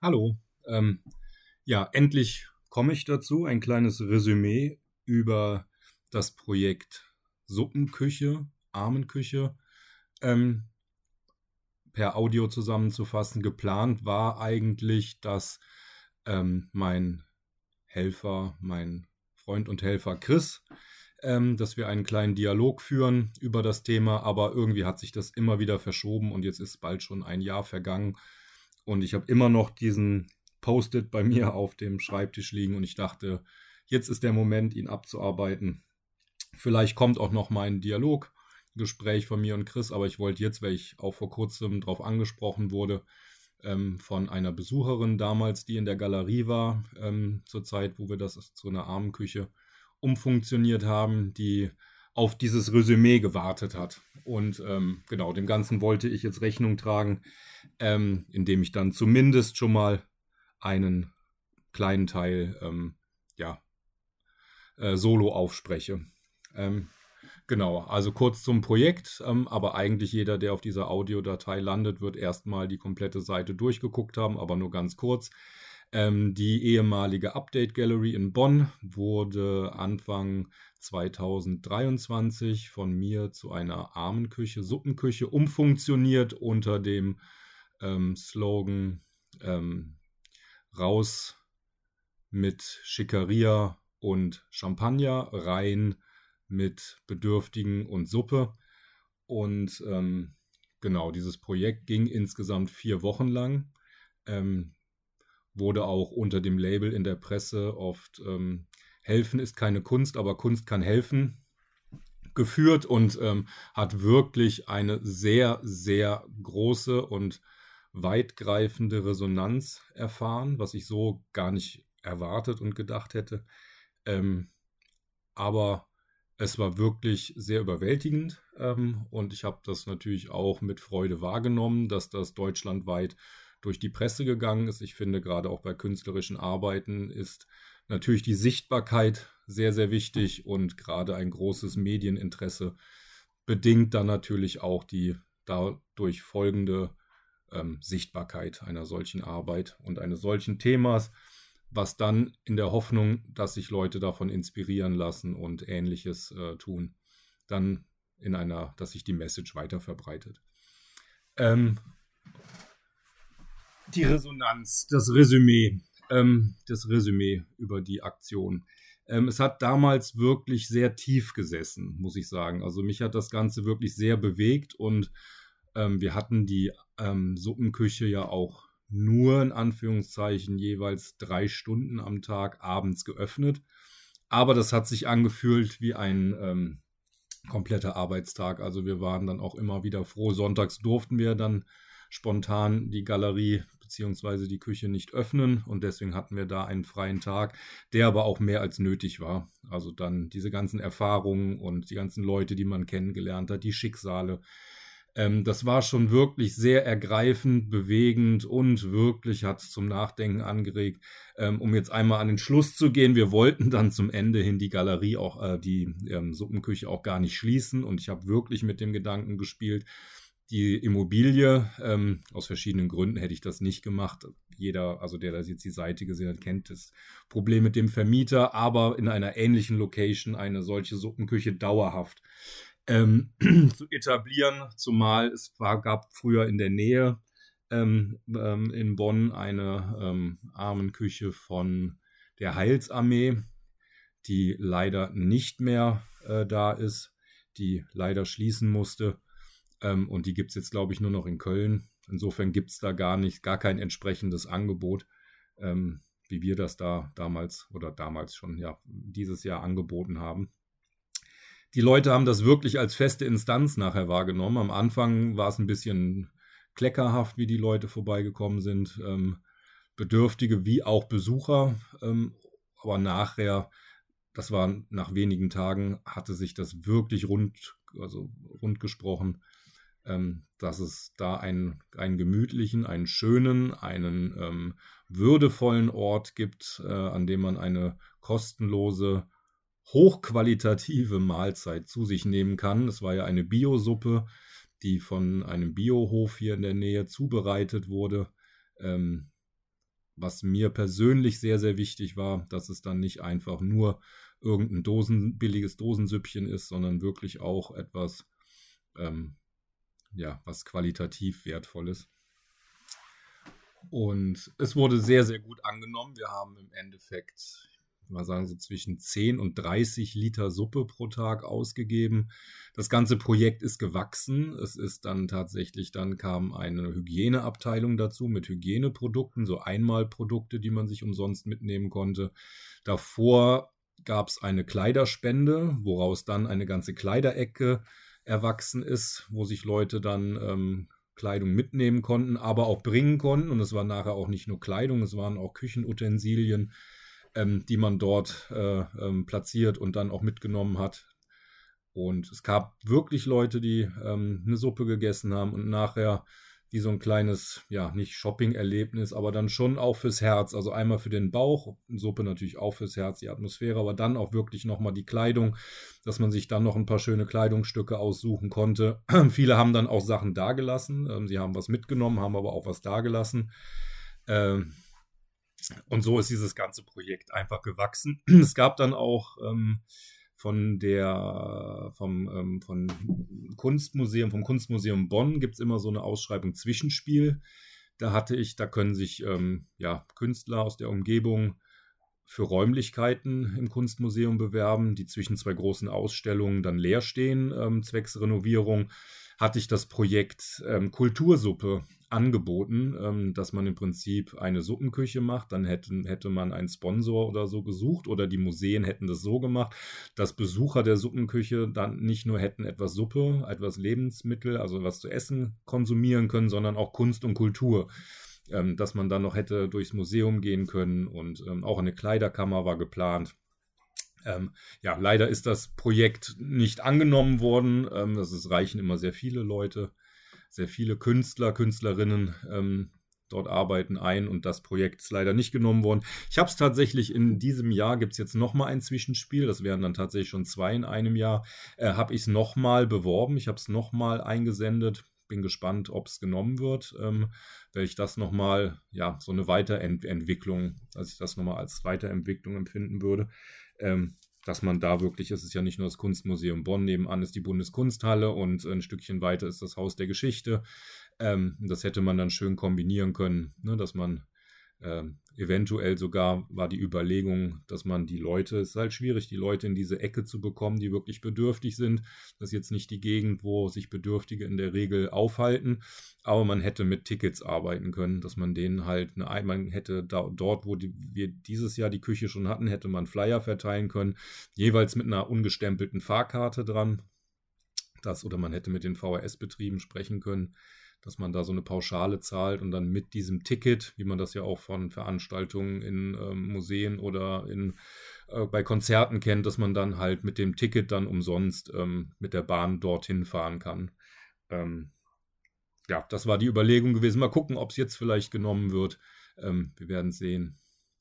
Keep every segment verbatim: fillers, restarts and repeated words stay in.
Hallo. Ähm, ja, endlich komme ich dazu, ein kleines Resümee über das Projekt Suppenküche, Armenküche, ähm, per Audio zusammenzufassen. Geplant war eigentlich, dass ähm, mein Helfer, mein Freund und Helfer Chris, ähm, dass wir einen kleinen Dialog führen über das Thema, aber irgendwie hat sich das immer wieder verschoben und jetzt ist bald schon ein Jahr vergangen und ich habe immer noch diesen Post-it bei mir auf dem Schreibtisch liegen und ich dachte, jetzt ist der Moment, ihn abzuarbeiten. Vielleicht kommt auch noch mal ein Dialoggespräch von mir und Chris, aber ich wollte jetzt, weil ich auch vor kurzem darauf angesprochen wurde, ähm, von einer Besucherin damals, die in der Galerie war, ähm, zur Zeit, wo wir das zu einer Armenküche umfunktioniert haben, die auf dieses Resümee gewartet hat. Und ähm, genau, dem Ganzen wollte ich jetzt Rechnung tragen, ähm, indem ich dann zumindest schon mal einen kleinen Teil ähm, ja, äh, solo aufspreche. Ähm, genau, also kurz zum Projekt, ähm, aber eigentlich jeder, der auf dieser Audiodatei landet, wird erstmal die komplette Seite durchgeguckt haben, aber nur ganz kurz. Ähm, die ehemalige Update Gallery in Bonn wurde Anfang zweitausenddreiundzwanzig von mir zu einer Armenküche, Suppenküche umfunktioniert unter dem ähm, Slogan ähm, raus mit Schickeria und Champagner, rein mit Bedürftigen und Suppe. Und ähm, genau, dieses Projekt ging insgesamt vier Wochen lang. Ähm, wurde auch unter dem Label in der Presse oft ähm, Helfen ist keine Kunst, aber Kunst kann helfen geführt und ähm, hat wirklich eine sehr, sehr große und weitgreifende Resonanz erfahren, was ich so gar nicht erwartet und gedacht hätte. Ähm, aber es war wirklich sehr überwältigend ähm, und ich habe das natürlich auch mit Freude wahrgenommen, dass das deutschlandweit durch die Presse gegangen ist. Ich finde, gerade auch bei künstlerischen Arbeiten ist natürlich die Sichtbarkeit sehr, sehr wichtig und gerade ein großes Medieninteresse bedingt dann natürlich auch die dadurch folgende ähm, Sichtbarkeit einer solchen Arbeit und eines solchen Themas, was dann in der Hoffnung, dass sich Leute davon inspirieren lassen und Ähnliches äh, tun, dann in einer, dass sich die Message weiter verbreitet. Ähm, die Resonanz, das Resümee, ähm, das Resümee über die Aktion. Ähm, es hat damals wirklich sehr tief gesessen, muss ich sagen. Also mich hat das Ganze wirklich sehr bewegt und ähm, wir hatten die ähm, Suppenküche ja auch nur in Anführungszeichen jeweils drei Stunden am Tag abends geöffnet. Aber das hat sich angefühlt wie ein ähm, kompletter Arbeitstag. Also wir waren dann auch immer wieder froh. Sonntags durften wir dann spontan die Galerie bzw. die Küche nicht öffnen und deswegen hatten wir da einen freien Tag, der aber auch mehr als nötig war. Also dann diese ganzen Erfahrungen und die ganzen Leute, die man kennengelernt hat, die Schicksale. Ähm, das war schon wirklich sehr ergreifend, bewegend und wirklich hat es zum Nachdenken angeregt. Ähm, um jetzt einmal an den Schluss zu gehen, wir wollten dann zum Ende hin die Galerie, auch äh, die ähm, Suppenküche auch gar nicht schließen und ich habe wirklich mit dem Gedanken gespielt, die Immobilie, ähm, aus verschiedenen Gründen hätte ich das nicht gemacht. Jeder, also der das jetzt die Seite gesehen hat, kennt das Problem mit dem Vermieter, aber in einer ähnlichen Location eine solche Suppenküche dauerhaft ähm, zu etablieren, zumal es war, gab früher in der Nähe ähm, ähm, in Bonn eine ähm, Armenküche von der Heilsarmee, die leider nicht mehr äh, da ist, die leider schließen musste. Ähm, und die gibt es jetzt, glaube ich, nur noch in Köln. Insofern gibt es da gar nicht, gar kein entsprechendes Angebot, ähm, wie wir das da damals oder damals schon ja dieses Jahr angeboten haben. Die Leute haben das wirklich als feste Instanz nachher wahrgenommen. Am Anfang war es ein bisschen kleckerhaft, wie die Leute vorbeigekommen sind. Ähm, Bedürftige wie auch Besucher. Ähm, aber nachher, das war nach wenigen Tagen, hatte sich das wirklich rund, also rund gesprochen, ähm, dass es da einen, einen gemütlichen, einen schönen, einen ähm, würdevollen Ort gibt, äh, an dem man eine kostenlose, hochqualitative Mahlzeit zu sich nehmen kann. Es war ja eine Biosuppe, die von einem Biohof hier in der Nähe zubereitet wurde. Ähm, was mir persönlich sehr, sehr wichtig war, dass es dann nicht einfach nur irgendein Dosen, billiges Dosensüppchen ist, sondern wirklich auch etwas, ähm, ja, was qualitativ wertvoll ist. Und es wurde sehr, sehr gut angenommen. Wir haben im Endeffekt, ich würde mal sagen, so zwischen zehn und dreißig Liter Suppe pro Tag ausgegeben. Das ganze Projekt ist gewachsen. Es ist dann tatsächlich, dann kam eine Hygieneabteilung dazu mit Hygieneprodukten, so Einmalprodukte, die man sich umsonst mitnehmen konnte. Davor gab es eine Kleiderspende, woraus dann eine ganze Kleiderecke erwachsen ist, wo sich Leute dann ähm, Kleidung mitnehmen konnten, aber auch bringen konnten. Und es war nachher auch nicht nur Kleidung, es waren auch Küchenutensilien, ähm, die man dort äh, ähm, platziert und dann auch mitgenommen hat. Und es gab wirklich Leute, die ähm, eine Suppe gegessen haben und nachher wie so ein kleines, ja, nicht Shopping-Erlebnis, aber dann schon auch fürs Herz. Also einmal für den Bauch, Suppe natürlich auch fürs Herz, die Atmosphäre, aber dann auch wirklich nochmal die Kleidung, dass man sich dann noch ein paar schöne Kleidungsstücke aussuchen konnte. Viele haben dann auch Sachen dagelassen. Ähm, sie haben was mitgenommen, haben aber auch was dagelassen. Ähm, und so ist dieses ganze Projekt einfach gewachsen. Es gab dann auch ähm, von der vom ähm, von Kunstmuseum, vom Kunstmuseum Bonn gibt es immer so eine Ausschreibung Zwischenspiel. Da hatte ich, da können sich ähm, ja, Künstler aus der Umgebung für Räumlichkeiten im Kunstmuseum bewerben, die zwischen zwei großen Ausstellungen dann leer stehen, ähm, zwecks Renovierung. Hatte ich das Projekt ähm, Kultursuppe angeboten, ähm, dass man im Prinzip eine Suppenküche macht. Dann hätte, hätte man einen Sponsor oder so gesucht oder die Museen hätten das so gemacht, dass Besucher der Suppenküche dann nicht nur hätten etwas Suppe, etwas Lebensmittel, also was zu essen konsumieren können, sondern auch Kunst und Kultur. Ähm, dass man dann noch hätte durchs Museum gehen können und ähm, auch eine Kleiderkammer war geplant. Ähm, ja, leider ist das Projekt nicht angenommen worden. Ähm, das ist, reichen immer sehr viele Leute, sehr viele Künstler, Künstlerinnen ähm, dort arbeiten ein und das Projekt ist leider nicht genommen worden. Ich habe es tatsächlich in diesem Jahr, gibt es jetzt nochmal ein Zwischenspiel, das wären dann tatsächlich schon zwei in einem Jahr, äh, habe ich es nochmal beworben, ich habe es nochmal eingesendet. Bin gespannt, ob es genommen wird, ähm, weil ich das nochmal, ja, so eine Weiterentwicklung, als ich das nochmal als Weiterentwicklung empfinden würde, ähm, dass man da wirklich, es ist ja nicht nur das Kunstmuseum Bonn, nebenan ist die Bundeskunsthalle und ein Stückchen weiter ist das Haus der Geschichte. Ähm, das hätte man dann schön kombinieren können, ne, dass man ähm, eventuell sogar war die Überlegung, dass man die Leute, es ist halt schwierig, die Leute in diese Ecke zu bekommen, die wirklich bedürftig sind. Das ist jetzt nicht die Gegend, wo sich Bedürftige in der Regel aufhalten, aber man hätte mit Tickets arbeiten können, dass man denen halt, eine, man hätte da, dort, wo die, wir dieses Jahr die Küche schon hatten, hätte man Flyer verteilen können, jeweils mit einer ungestempelten Fahrkarte dran. Das, oder man hätte mit den V H S-Betrieben sprechen können, dass man da so eine Pauschale zahlt und dann mit diesem Ticket, wie man das ja auch von Veranstaltungen in ähm, Museen oder in, äh, bei Konzerten kennt, dass man dann halt mit dem Ticket dann umsonst ähm, mit der Bahn dorthin fahren kann. Ähm, ja, das war die Überlegung gewesen. Mal gucken, ob es jetzt vielleicht genommen wird. Ähm, wir werden sehen.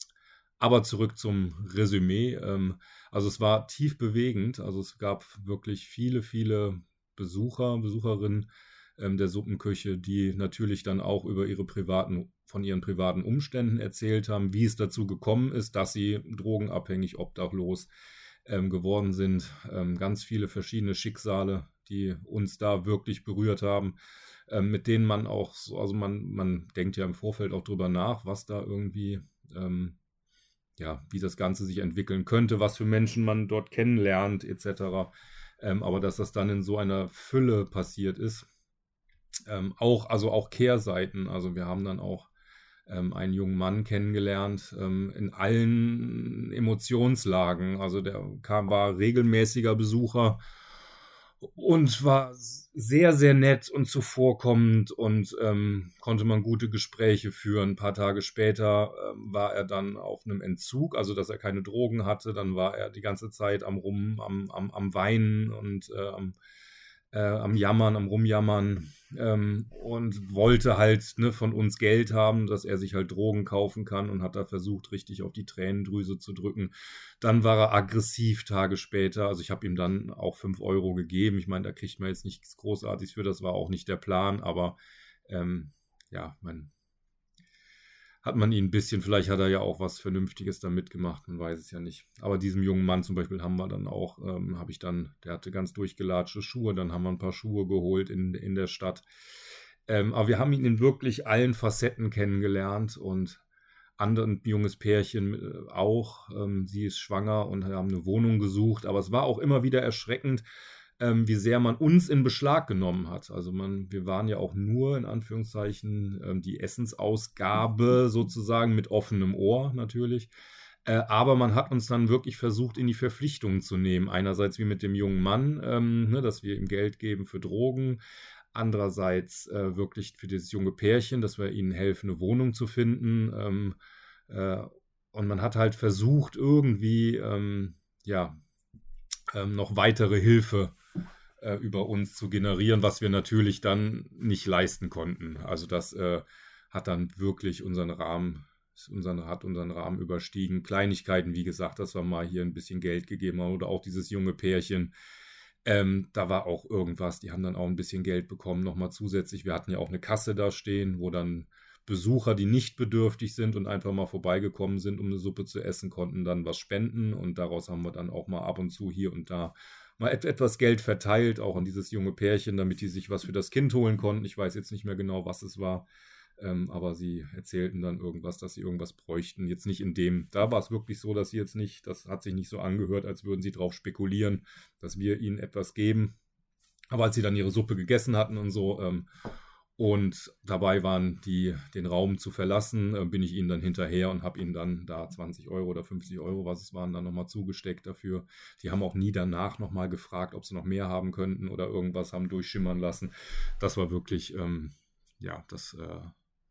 Aber zurück zum Resümee. Ähm, also es war tief bewegend. Also es gab wirklich viele, viele Besucher, Besucherinnen ähm, der Suppenküche, die natürlich dann auch über ihre privaten, von ihren privaten Umständen erzählt haben, wie es dazu gekommen ist, dass sie drogenabhängig, obdachlos ähm, geworden sind. Ähm, ganz viele verschiedene Schicksale, die uns da wirklich berührt haben, ähm, mit denen man auch, so, also man, man denkt ja im Vorfeld auch drüber nach, was da irgendwie ähm, ja, wie das Ganze sich entwickeln könnte, was für Menschen man dort kennenlernt, et cetera. Ähm, aber dass das dann in so einer Fülle passiert ist, ähm, auch, also auch Kehrseiten. Also wir haben dann auch ähm, einen jungen Mann kennengelernt ähm, in allen Emotionslagen. Also der kam, war regelmäßiger Besucher und war sehr, sehr nett und zuvorkommend und ähm, konnte man gute Gespräche führen. Ein paar Tage später ähm, war er dann auf einem Entzug, also dass er keine Drogen hatte. Dann war er die ganze Zeit am Rum, am, am, am Weinen und äh, am, äh, am Jammern, am Rumjammern ähm, und wollte halt ne, von uns Geld haben, dass er sich halt Drogen kaufen kann und hat da versucht, richtig auf die Tränendrüse zu drücken. Dann war er aggressiv Tage später. Also ich habe ihm dann auch fünf Euro gegeben. Ich meine, da kriegt man jetzt nichts Großartiges für, das war auch nicht der Plan, aber ähm, ja, man hat man ihn ein bisschen, vielleicht hat er ja auch was Vernünftiges da mitgemacht, man weiß es ja nicht. Aber diesem jungen Mann zum Beispiel haben wir dann auch, ähm, habe ich dann, der hatte ganz durchgelatschte Schuhe, dann haben wir ein paar Schuhe geholt in, in der Stadt. Ähm, aber wir haben ihn in wirklich allen Facetten kennengelernt und anderen junges Pärchen äh, auch. Ähm, sie ist schwanger und haben eine Wohnung gesucht, aber es war auch immer wieder erschreckend, ähm, wie sehr man uns in Beschlag genommen hat. Also man, wir waren ja auch nur in Anführungszeichen ähm, die Essensausgabe sozusagen mit offenem Ohr natürlich. Äh, aber man hat uns dann wirklich versucht, in die Verpflichtungen zu nehmen. Einerseits wie mit dem jungen Mann, ähm, ne, dass wir ihm Geld geben für Drogen. Andererseits äh, wirklich für dieses junge Pärchen, dass wir ihnen helfen, eine Wohnung zu finden. Ähm, äh, und man hat halt versucht, irgendwie ähm, ja, ähm, noch weitere Hilfe äh, über uns zu generieren, was wir natürlich dann nicht leisten konnten. Also das äh, hat dann wirklich unseren Rahmen, unseren, hat unseren Rahmen überstiegen. Kleinigkeiten, wie gesagt, dass wir mal hier ein bisschen Geld gegeben haben oder auch dieses junge Pärchen. Ähm, da war auch irgendwas, die haben dann auch ein bisschen Geld bekommen, nochmal zusätzlich. Wir hatten ja auch eine Kasse da stehen, wo dann Besucher, die nicht bedürftig sind und einfach mal vorbeigekommen sind, um eine Suppe zu essen, konnten dann was spenden und daraus haben wir dann auch mal ab und zu hier und da mal et- etwas Geld verteilt, auch an dieses junge Pärchen, damit die sich was für das Kind holen konnten. Ich weiß jetzt nicht mehr genau, was es war. Ähm, aber sie erzählten dann irgendwas, dass sie irgendwas bräuchten. Jetzt nicht in dem, da war es wirklich so, dass sie jetzt nicht, das hat sich nicht so angehört, als würden sie darauf spekulieren, dass wir ihnen etwas geben. Aber als sie dann ihre Suppe gegessen hatten und so ähm, und dabei waren, die, den Raum zu verlassen, äh, bin ich ihnen dann hinterher und habe ihnen dann da zwanzig Euro oder fünfzig Euro, was es waren, dann nochmal zugesteckt dafür. Die haben auch nie danach nochmal gefragt, ob sie noch mehr haben könnten oder irgendwas haben durchschimmern lassen. Das war wirklich, ähm, ja, das äh,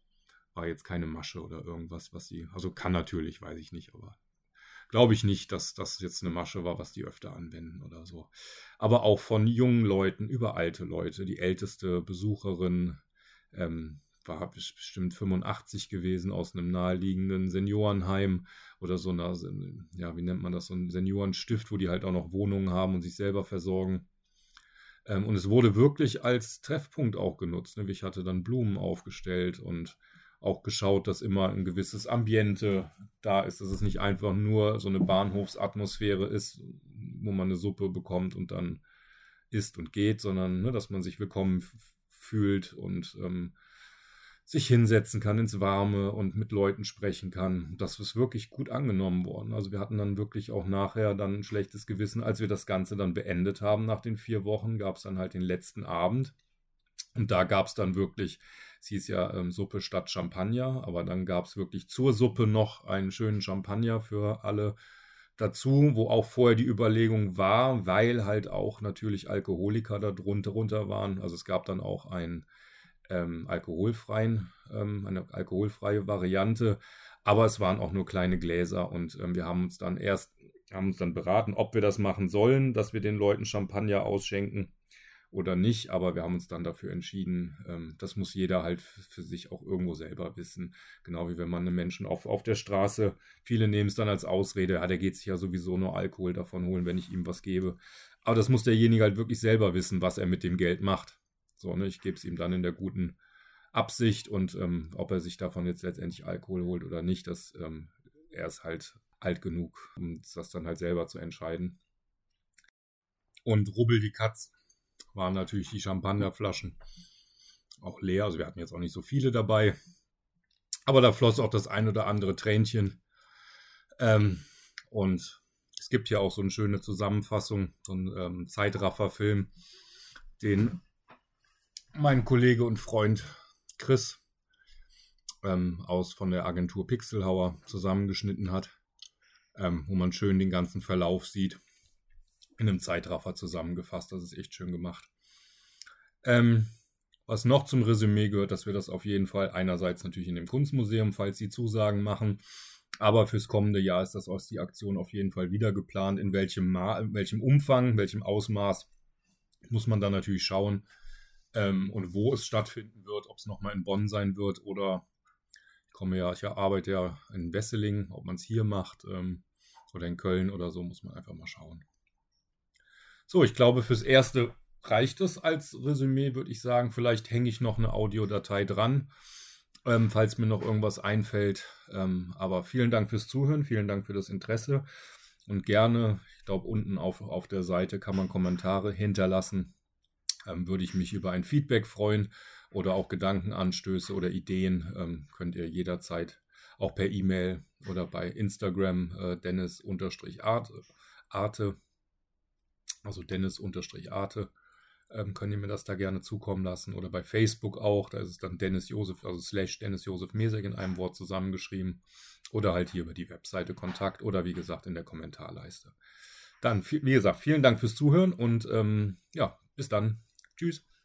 war jetzt keine Masche oder irgendwas, was sie, also kann natürlich, weiß ich nicht, aber glaube ich nicht, dass das jetzt eine Masche war, was die öfter anwenden oder so. Aber auch von jungen Leuten über alte Leute. Die älteste Besucherin ähm, war bestimmt fünfundachtzig gewesen aus einem naheliegenden Seniorenheim oder so einer, ja, wie nennt man das, so ein Seniorenstift, wo die halt auch noch Wohnungen haben und sich selber versorgen. Ähm, und es wurde wirklich als Treffpunkt auch genutzt. Ne? Ich hatte dann Blumen aufgestellt und auch geschaut, dass immer ein gewisses Ambiente da ist, dass es nicht einfach nur so eine Bahnhofsatmosphäre ist, wo man eine Suppe bekommt und dann isst und geht, sondern ne, dass man sich willkommen f- fühlt und ähm, sich hinsetzen kann ins Warme und mit Leuten sprechen kann. Das ist wirklich gut angenommen worden. Also wir hatten dann wirklich auch nachher dann ein schlechtes Gewissen, als wir das Ganze dann beendet haben. Nach den vier Wochen gab es dann halt den letzten Abend. Und da gab es dann wirklich, es hieß ja ähm, Suppe statt Champagner, aber dann gab es wirklich zur Suppe noch einen schönen Champagner für alle dazu, wo auch vorher die Überlegung war, weil halt auch natürlich Alkoholiker da drunter runter waren. Also es gab dann auch einen ähm, alkoholfreien, ähm, eine alkoholfreie Variante, aber es waren auch nur kleine Gläser und ähm, wir haben uns dann erst, haben uns dann beraten, ob wir das machen sollen, dass wir den Leuten Champagner ausschenken oder nicht, aber wir haben uns dann dafür entschieden, ähm, das muss jeder halt f- für sich auch irgendwo selber wissen. Genau wie wenn man einen Menschen auf, auf der Straße, viele nehmen es dann als Ausrede, ja, der geht sich ja sowieso nur Alkohol davon holen, wenn ich ihm was gebe. Aber das muss derjenige halt wirklich selber wissen, was er mit dem Geld macht. So, ne, ich gebe es ihm dann in der guten Absicht und ähm, ob er sich davon jetzt letztendlich Alkohol holt oder nicht, das, ähm, er ist halt alt genug, um das dann halt selber zu entscheiden. Und Rubbel die Katz waren natürlich die Champagnerflaschen auch leer. Also wir hatten jetzt auch nicht so viele dabei. Aber da floss auch das ein oder andere Tränchen. Ähm, und es gibt ja auch so eine schöne Zusammenfassung, so einen ähm, Zeitraffer-Film, den mein Kollege und Freund Chris ähm, aus von der Agentur Pixelhauer zusammengeschnitten hat, ähm, wo man schön den ganzen Verlauf sieht. In einem Zeitraffer zusammengefasst. Das ist echt schön gemacht. Ähm, was noch zum Resümee gehört, dass wir das auf jeden Fall einerseits natürlich in dem Kunstmuseum, falls die Zusagen machen, aber fürs kommende Jahr ist das aus die Aktion auf jeden Fall wieder geplant. In welchem, Ma in welchem Umfang, in welchem Ausmaß muss man dann natürlich schauen ähm, und wo es stattfinden wird, ob es nochmal in Bonn sein wird oder ich komme ja, ich arbeite ja in Wesseling, ob man es hier macht ähm, oder in Köln oder so, muss man einfach mal schauen. So, ich glaube, fürs Erste reicht es als Resümee, würde ich sagen. Vielleicht hänge ich noch eine Audiodatei dran. ähm, falls mir noch irgendwas einfällt. Ähm, aber vielen Dank fürs Zuhören, vielen Dank für das Interesse und gerne, ich glaube, unten auf, auf der Seite kann man Kommentare hinterlassen. Ähm, würde ich mich über ein Feedback freuen oder auch Gedankenanstöße oder Ideen ähm, könnt ihr jederzeit auch per E-Mail oder bei Instagram äh, Dennis-Arte, Arte, also Dennis-Arte, ähm, könnt ihr mir das da gerne zukommen lassen oder bei Facebook auch, da ist es dann Dennis Josef, also slash Dennis Josef Mesek in einem Wort zusammengeschrieben oder halt hier über die Webseite Kontakt oder wie gesagt in der Kommentarleiste. Dann, wie gesagt, vielen Dank fürs Zuhören und ähm, ja, bis dann. Tschüss.